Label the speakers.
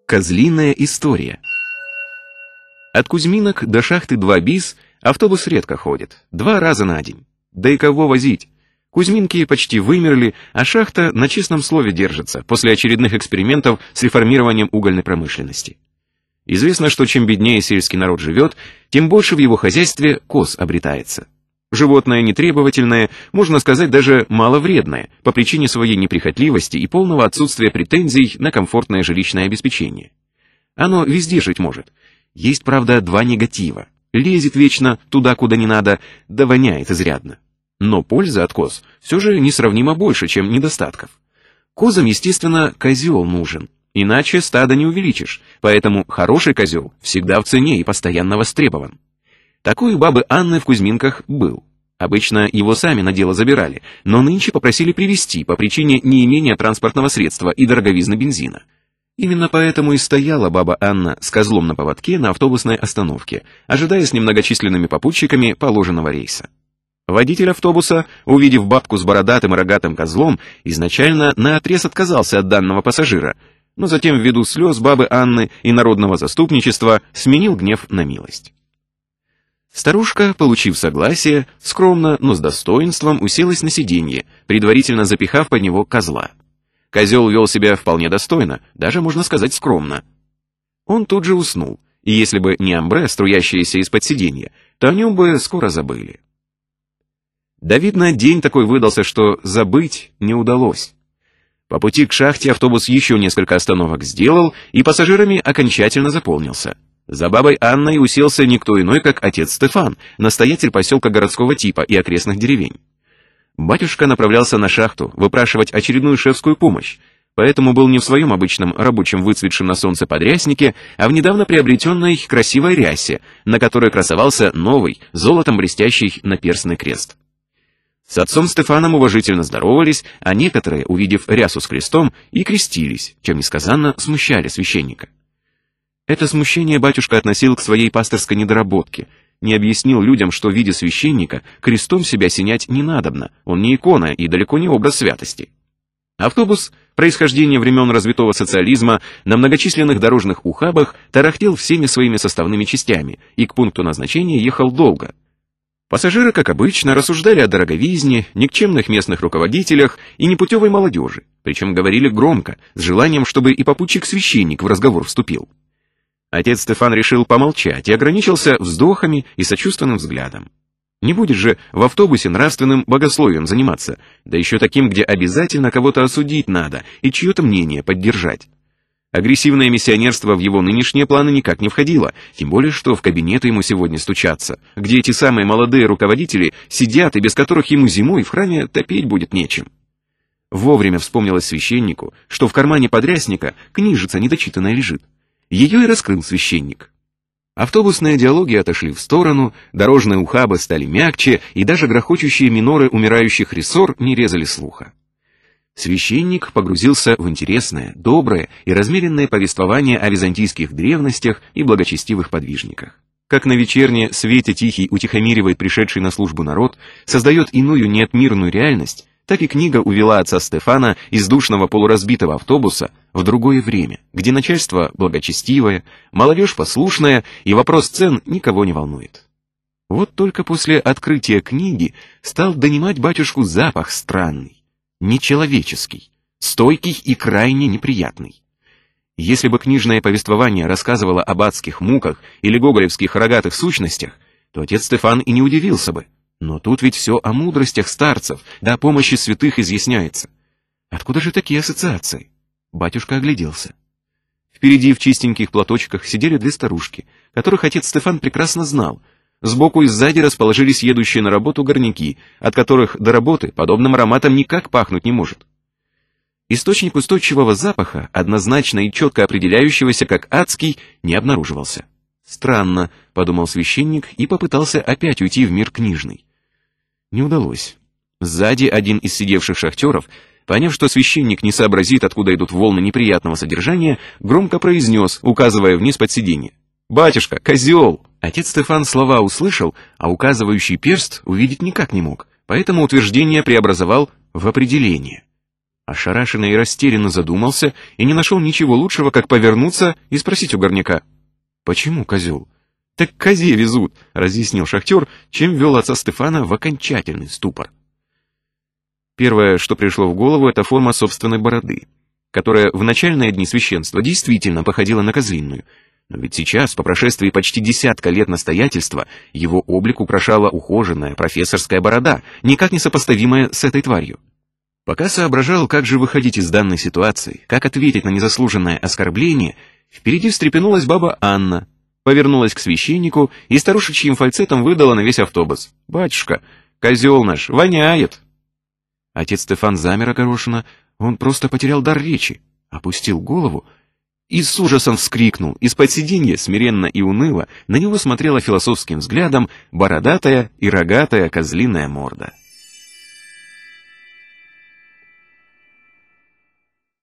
Speaker 1: Козлиная история. От Кузьминок до шахты 2 БИС автобус редко ходит, 2 раза на день. Да и кого возить? Кузьминки почти вымерли, а шахта на честном слове держится после очередных экспериментов с реформированием угольной промышленности. Известно, что чем беднее сельский народ живет, тем больше в его хозяйстве коз обретается. Животное нетребовательное, можно сказать, даже маловредное, по причине своей неприхотливости и полного отсутствия претензий на комфортное жилищное обеспечение. Оно везде жить может. Есть, правда, 2 негатива. Лезет вечно туда, куда не надо, да воняет изрядно. Но польза от коз все же несравнимо больше, чем недостатков. Козам, естественно, козел нужен, иначе стадо не увеличишь, поэтому хороший козел всегда в цене и постоянно востребован. Такой у бабы Анны в Кузьминках был. Обычно его сами на дело забирали, но нынче попросили привезти по причине неимения транспортного средства и дороговизны бензина. Именно поэтому и стояла баба Анна с козлом на поводке на автобусной остановке, ожидая с немногочисленными попутчиками положенного рейса. Водитель автобуса, увидев бабку с бородатым и рогатым козлом, изначально наотрез отказался от данного пассажира, но затем ввиду слез бабы Анны и народного заступничества сменил гнев на милость. Старушка, получив согласие, скромно, но с достоинством уселась на сиденье, предварительно запихав под него козла. Козел вел себя вполне достойно, даже, можно сказать, скромно. Он тут же уснул, и если бы не амбре, струящееся из-под сиденья, то о нем бы скоро забыли. Да, видно, день такой выдался, что забыть не удалось. По пути к шахте автобус еще несколько остановок сделал, и пассажирами окончательно заполнился. За бабой Анной уселся никто иной, как отец Стефан, настоятель поселка городского типа и окрестных деревень. Батюшка направлялся на шахту выпрашивать очередную шефскую помощь, поэтому был не в своем обычном рабочем выцветшем на солнце подряснике, а в недавно приобретенной красивой рясе, на которой красовался новый, золотом блестящий наперстный крест. С отцом Стефаном уважительно здоровались, а некоторые, увидев рясу с крестом, и крестились, чем несказанно смущали священника. Это смущение батюшка относил к своей пасторской недоработке, не объяснил людям, что в виде священника крестом себя осенять не надобно, он не икона и далеко не образ святости. Автобус, происхождение времен развитого социализма, на многочисленных дорожных ухабах тарахтел всеми своими составными частями и к пункту назначения ехал долго. Пассажиры, как обычно, рассуждали о дороговизне, никчемных местных руководителях и непутевой молодежи, причем говорили громко, с желанием, чтобы и попутчик-священник в разговор вступил. Отец Стефан решил помолчать и ограничился вздохами и сочувственным взглядом. Не будет же в автобусе нравственным богословием заниматься, да еще таким, где обязательно кого-то осудить надо и чье-то мнение поддержать. Агрессивное миссионерство в его нынешние планы никак не входило, тем более, что в кабинеты ему сегодня стучатся, где эти самые молодые руководители сидят и без которых ему зимой в храме топить будет нечем. Вовремя вспомнилось священнику, что в кармане подрясника книжица недочитанная лежит. Ее и раскрыл священник. Автобусные диалоги отошли в сторону, дорожные ухабы стали мягче, и даже грохочущие миноры умирающих рессор не резали слуха. Священник погрузился в интересное, доброе и размеренное повествование о византийских древностях и благочестивых подвижниках. Как на вечерне свете тихий утихомиривает пришедший на службу народ, создает иную неотмирную реальность, так и книга увела отца Стефана из душного полуразбитого автобуса в другое время, где начальство благочестивое, молодежь послушная и вопрос цен никого не волнует. Вот только после открытия книги стал донимать батюшку запах странный, нечеловеческий, стойкий и крайне неприятный. Если бы книжное повествование рассказывало об адских муках или гоголевских рогатых сущностях, то отец Стефан и не удивился бы. Но тут ведь все о мудростях старцев, да о помощи святых изъясняется. Откуда же такие ассоциации? Батюшка огляделся. Впереди в чистеньких платочках сидели 2 старушки, которых отец Стефан прекрасно знал. Сбоку и сзади расположились едущие на работу горняки, от которых до работы подобным ароматом никак пахнуть не может. Источник устойчивого запаха, однозначно и четко определяющегося как адский, не обнаруживался. «Странно», — подумал священник и попытался опять уйти в мир книжный. Не удалось. Сзади один из сидевших шахтеров, поняв, что священник не сообразит, откуда идут волны неприятного содержания, громко произнес, указывая вниз под сиденье: «Батюшка, козел!» Отец Стефан слова услышал, а указывающий перст увидеть никак не мог, поэтому утверждение преобразовал в определение. Ошарашенно и растерянно задумался и не нашел ничего лучшего, как повернуться и спросить у горняка: «Почему козел?» «Так козе везут», — разъяснил шахтер, чем ввел отца Стефана в окончательный ступор. Первое, что пришло в голову, это форма собственной бороды, которая в начальные дни священства действительно походила на козлиную. Но ведь сейчас, по прошествии почти десятка лет настоятельства, его облик украшала ухоженная профессорская борода, никак не сопоставимая с этой тварью. Пока соображал, как же выходить из данной ситуации, как ответить на незаслуженное оскорбление, впереди встрепенулась баба Анна, повернулась к священнику и старушечьим фальцетом выдала на весь автобус: «Батюшка, козел наш воняет!» Отец Стефан замер огорошенно, он просто потерял дар речи, опустил голову и с ужасом вскрикнул. Из-под сиденья, смиренно и уныло, на него смотрела философским взглядом бородатая и рогатая козлиная морда.